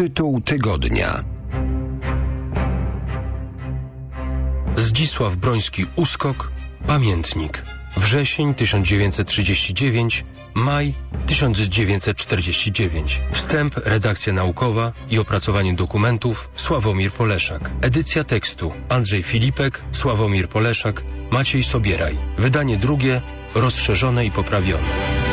Tytuł tygodnia. Zdzisław Broński Uskok, pamiętnik. Wrzesień 1939, maj 1949. Wstęp, redakcja naukowa i opracowanie dokumentów Sławomir Poleszak. Edycja tekstu Andrzej Filipek, Sławomir Poleszak, Maciej Sobieraj. Wydanie drugie, rozszerzone i poprawione.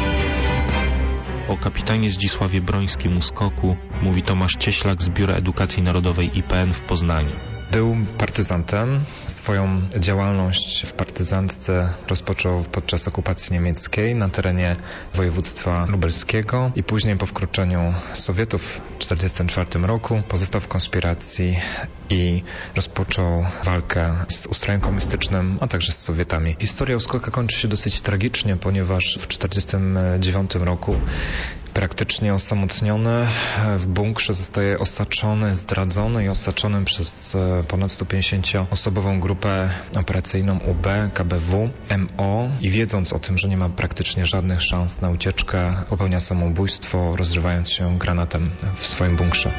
O kapitanie Zdzisławie Brońskim Uskoku mówi Tomasz Cieślak z Biura Edukacji Narodowej IPN w Poznaniu. Był partyzantem. Swoją działalność w partyzantce rozpoczął podczas okupacji niemieckiej na terenie województwa lubelskiego i później po wkroczeniu Sowietów w 1944 roku pozostał w konspiracji i rozpoczął walkę z ustrojem komunistycznym, a także z Sowietami. Historia Uskoka kończy się dosyć tragicznie, ponieważ w 1949 roku praktycznie osamotniony w bunkrze zostaje osaczony, zdradzony i osaczony przez ponad 150-osobową grupę operacyjną UB, KBW, MO i wiedząc o tym, że nie ma praktycznie żadnych szans na ucieczkę, popełnia samobójstwo, rozrywając się granatem w swoim bunkrze.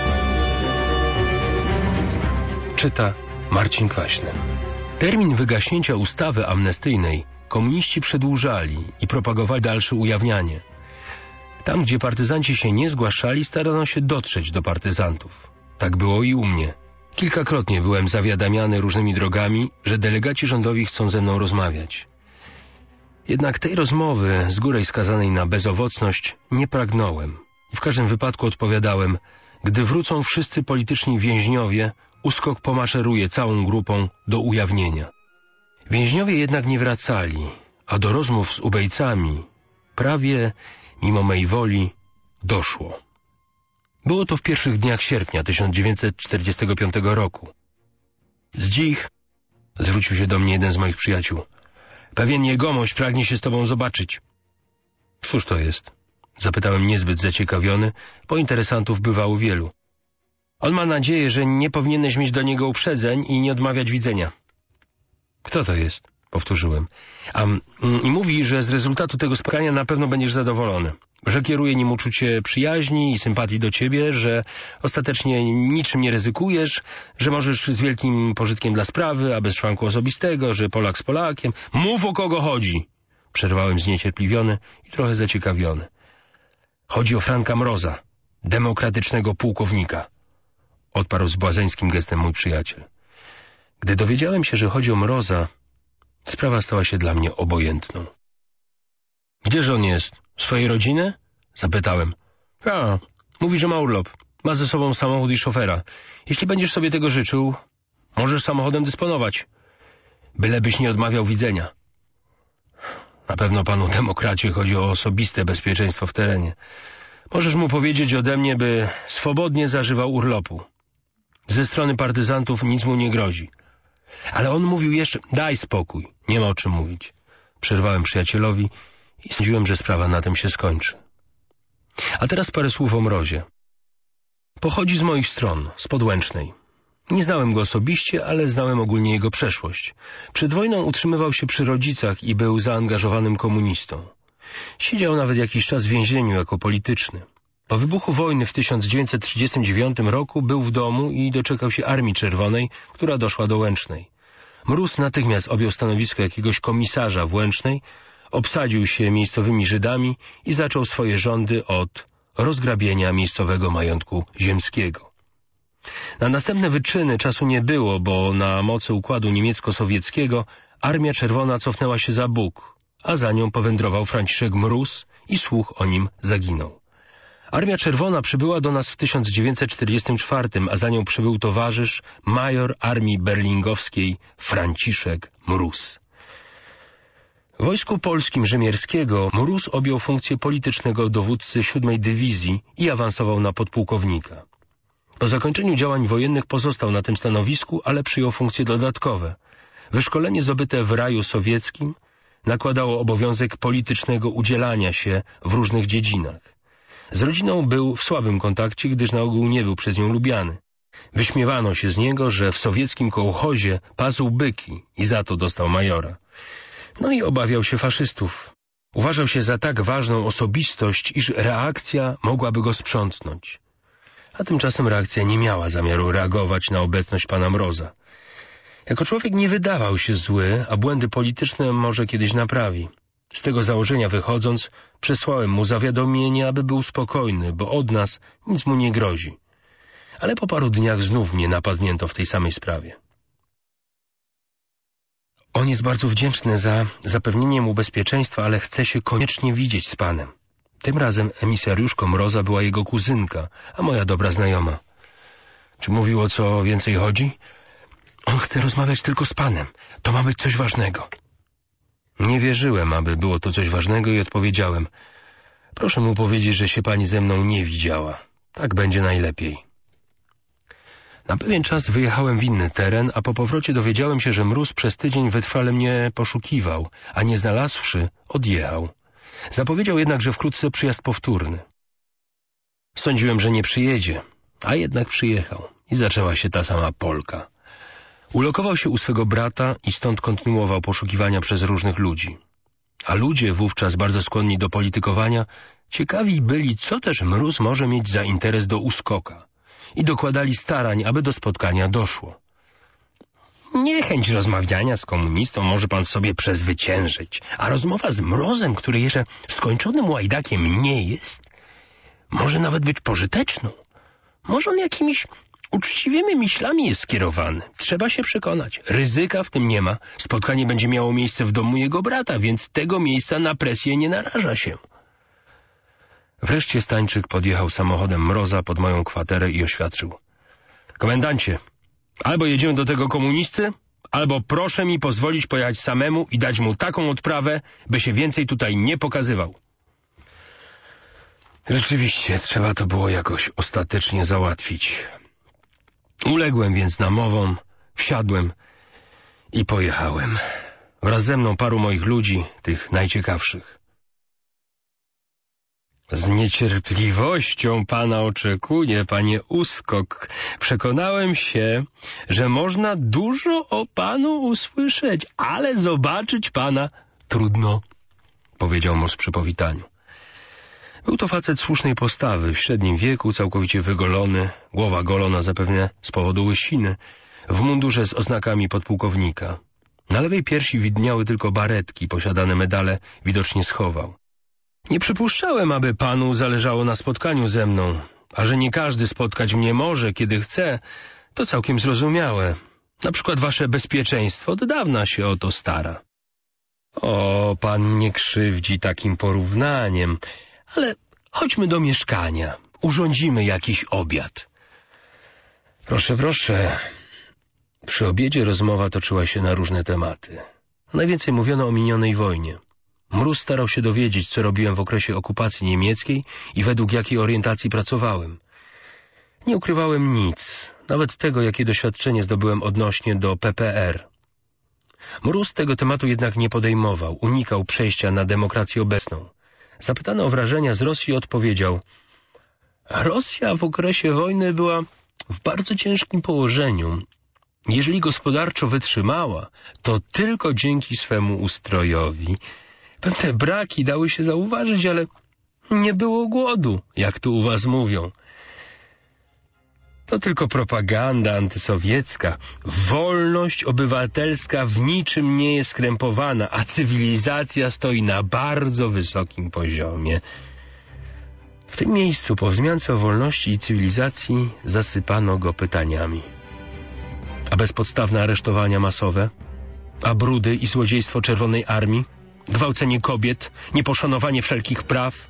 Czyta Marcin Kwaśny. Termin wygaśnięcia ustawy amnestyjnej komuniści przedłużali i propagowali dalsze ujawnianie. Tam, gdzie partyzanci się nie zgłaszali, starano się dotrzeć do partyzantów. Tak było i u mnie. Kilkakrotnie byłem zawiadamiany różnymi drogami, że delegaci rządowi chcą ze mną rozmawiać. Jednak tej rozmowy, z góry skazanej na bezowocność, nie pragnąłem. I w każdym wypadku odpowiadałem: gdy wrócą wszyscy polityczni więźniowie, Uskok pomaszeruje całą grupą do ujawnienia. Więźniowie jednak nie wracali, a do rozmów z ubejcami prawie, mimo mej woli, doszło. Było to w pierwszych dniach sierpnia 1945 roku. Zdzich, zwrócił się do mnie jeden z moich przyjaciół. Pewien jegomość pragnie się z tobą zobaczyć. Cóż to jest? Zapytałem niezbyt zaciekawiony, bo interesantów bywało wielu. On ma nadzieję, że nie powinieneś mieć do niego uprzedzeń i nie odmawiać widzenia. Kto to jest? Powtórzyłem. I mówi, że z rezultatu tego spotkania na pewno będziesz zadowolony. Że kieruje nim uczucie przyjaźni i sympatii do ciebie, że ostatecznie niczym nie ryzykujesz, że możesz z wielkim pożytkiem dla sprawy, a bez szwanku osobistego, że Polak z Polakiem. Mów, o kogo chodzi! Przerwałem zniecierpliwiony i trochę zaciekawiony. Chodzi o Franka Mroza, demokratycznego pułkownika. Odparł z błazeńskim gestem mój przyjaciel. Gdy dowiedziałem się, że chodzi o Mroza, sprawa stała się dla mnie obojętną. Gdzież on jest? Swojej rodziny? Zapytałem. Mówi, że ma urlop. Ma ze sobą samochód i szofera. Jeśli będziesz sobie tego życzył, możesz samochodem dysponować. Bylebyś nie odmawiał widzenia. Na pewno panu demokracie chodzi o osobiste bezpieczeństwo w terenie. Możesz mu powiedzieć ode mnie, by swobodnie zażywał urlopu. Ze strony partyzantów nic mu nie grozi. Ale on mówił jeszcze, daj spokój, nie ma o czym mówić. Przerwałem przyjacielowi i sądziłem, że sprawa na tym się skończy. A teraz parę słów o Mrozie. Pochodzi z moich stron, z Podłęcznej. Nie znałem go osobiście, ale znałem ogólnie jego przeszłość. Przed wojną utrzymywał się przy rodzicach i był zaangażowanym komunistą. Siedział nawet jakiś czas w więzieniu jako polityczny. Po wybuchu wojny w 1939 roku był w domu i doczekał się Armii Czerwonej, która doszła do Łęcznej. Mróz natychmiast objął stanowisko jakiegoś komisarza w Łęcznej, obsadził się miejscowymi Żydami i zaczął swoje rządy od rozgrabienia miejscowego majątku ziemskiego. Na następne wyczyny czasu nie było, bo na mocy układu niemiecko-sowieckiego Armia Czerwona cofnęła się za Bug, a za nią powędrował Franciszek Mróz i słuch o nim zaginął. Armia Czerwona przybyła do nas w 1944, a za nią przybył towarzysz, major Armii Berlingowskiej Franciszek Mróz. W Wojsku Polskim Rzymierskiego Mróz objął funkcję politycznego dowódcy 7. Dywizji i awansował na podpułkownika. Po zakończeniu działań wojennych pozostał na tym stanowisku, ale przyjął funkcje dodatkowe. Wyszkolenie zdobyte w raju sowieckim nakładało obowiązek politycznego udzielania się w różnych dziedzinach. Z rodziną był w słabym kontakcie, gdyż na ogół nie był przez nią lubiany. Wyśmiewano się z niego, że w sowieckim kołchozie pasł byki i za to dostał majora. No i obawiał się faszystów. Uważał się za tak ważną osobistość, iż reakcja mogłaby go sprzątnąć. A tymczasem reakcja nie miała zamiaru reagować na obecność pana Mroza. Jako człowiek nie wydawał się zły, a błędy polityczne może kiedyś naprawi. Z tego założenia wychodząc, przesłałem mu zawiadomienie, aby był spokojny, bo od nas nic mu nie grozi. Ale po paru dniach znów mnie napadnięto w tej samej sprawie. On jest bardzo wdzięczny za zapewnienie mu bezpieczeństwa, ale chce się koniecznie widzieć z panem. Tym razem emisariuszką Mroza była jego kuzynka, a moja dobra znajoma. Czy mówił, o co więcej chodzi? On chce rozmawiać tylko z panem. To ma być coś ważnego. Nie wierzyłem, aby było to coś ważnego i odpowiedziałem. Proszę mu powiedzieć, że się pani ze mną nie widziała. Tak będzie najlepiej. Na pewien czas wyjechałem w inny teren, a po powrocie dowiedziałem się, że Mróz przez tydzień wytrwale mnie poszukiwał, a nie znalazłszy, odjechał. Zapowiedział jednak, że wkrótce przyjazd powtórny. Sądziłem, że nie przyjedzie, a jednak przyjechał i zaczęła się ta sama Polka. Ulokował się u swego brata i stąd kontynuował poszukiwania przez różnych ludzi. A ludzie, wówczas bardzo skłonni do politykowania, ciekawi byli, co też Mróz może mieć za interes do uskoka i dokładali starań, aby do spotkania doszło. Niechęć rozmawiania z komunistą może pan sobie przezwyciężyć, a rozmowa z Mrozem, który jeszcze skończonym łajdakiem nie jest, może nawet być pożyteczną. Może on jakimiś uczciwymi myślami jest skierowany. Trzeba się przekonać. Ryzyka w tym nie ma. Spotkanie będzie miało miejsce w domu jego brata, więc tego miejsca na presję nie naraża się. Wreszcie Stańczyk podjechał samochodem Mroza pod moją kwaterę i oświadczył. Komendancie, albo jedziemy do tego komunisty, albo proszę mi pozwolić pojechać samemu i dać mu taką odprawę, by się więcej tutaj nie pokazywał. Rzeczywiście, trzeba to było jakoś ostatecznie załatwić. Uległem więc namowom, wsiadłem i pojechałem. Wraz ze mną paru moich ludzi, tych najciekawszych. Z niecierpliwością pana oczekuję, panie Uskok. Przekonałem się, że można dużo o panu usłyszeć, ale zobaczyć pana trudno, powiedział Mróz przy powitaniu. Był to facet słusznej postawy, w średnim wieku, całkowicie wygolony, głowa golona zapewne z powodu łysiny, w mundurze z oznakami podpułkownika. Na lewej piersi widniały tylko baretki, posiadane medale widocznie schował. Nie przypuszczałem, aby panu zależało na spotkaniu ze mną, a że nie każdy spotkać mnie może, kiedy chce, to całkiem zrozumiałe. Na przykład wasze bezpieczeństwo od dawna się o to stara. O, pan mnie krzywdzi takim porównaniem, ale chodźmy do mieszkania, urządzimy jakiś obiad. Proszę, proszę. Przy obiedzie rozmowa toczyła się na różne tematy. Najwięcej mówiono o minionej wojnie. Mróz starał się dowiedzieć, co robiłem w okresie okupacji niemieckiej i według jakiej orientacji pracowałem. Nie ukrywałem nic, nawet tego, jakie doświadczenie zdobyłem odnośnie do PPR. Mróz tego tematu jednak nie podejmował, unikał przejścia na demokrację obecną. Zapytany o wrażenia z Rosji odpowiedział: Rosja w okresie wojny była w bardzo ciężkim położeniu. Jeżeli gospodarczo wytrzymała, to tylko dzięki swemu ustrojowi. Pewne braki dały się zauważyć, ale nie było głodu, jak tu u was mówią. To tylko propaganda antysowiecka. Wolność obywatelska w niczym nie jest skrępowana, a cywilizacja stoi na bardzo wysokim poziomie. W tym miejscu po wzmiance o wolności i cywilizacji zasypano go pytaniami. A bezpodstawne aresztowania masowe? A brudy i złodziejstwo Czerwonej Armii? Gwałcenie kobiet? Nieposzanowanie wszelkich praw?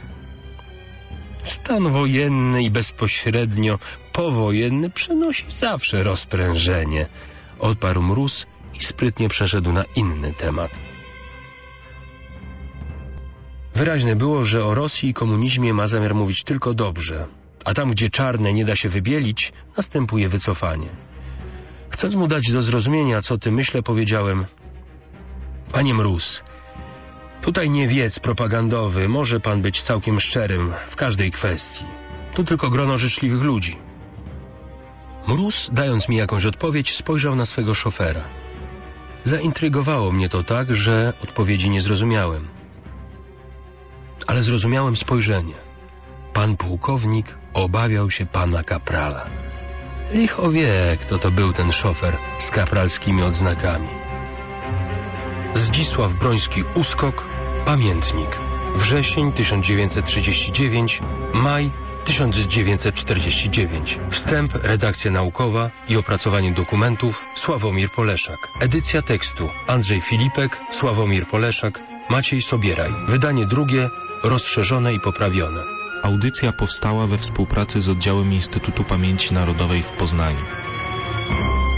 Stan wojenny i bezpośrednio powojenny przynosi zawsze rozprężenie, odparł Mróz i sprytnie przeszedł na inny temat. Wyraźne było, że o Rosji i komunizmie ma zamiar mówić tylko dobrze, a tam, gdzie czarne nie da się wybielić, następuje wycofanie. Chcąc mu dać do zrozumienia, co ty myślę, powiedziałem: Panie Mróz, tutaj nie wiec propagandowy, może pan być całkiem szczerym w każdej kwestii. Tu tylko grono życzliwych ludzi. Mróz, dając mi jakąś odpowiedź, spojrzał na swego szofera. Zaintrygowało mnie to tak, że odpowiedzi nie zrozumiałem. Ale zrozumiałem spojrzenie. pan pułkownik obawiał się pana kaprala. Licho wie, kto to był ten szofer z kapralskimi odznakami. Zdzisław Broński Uskok, pamiętnik. Wrzesień 1939, maj 1949. Wstęp, redakcja naukowa i opracowanie dokumentów Sławomir Poleszak. Edycja tekstu Andrzej Filipek, Sławomir Poleszak, Maciej Sobieraj. Wydanie drugie, rozszerzone i poprawione. Audycja powstała we współpracy z oddziałem Instytutu Pamięci Narodowej w Poznaniu.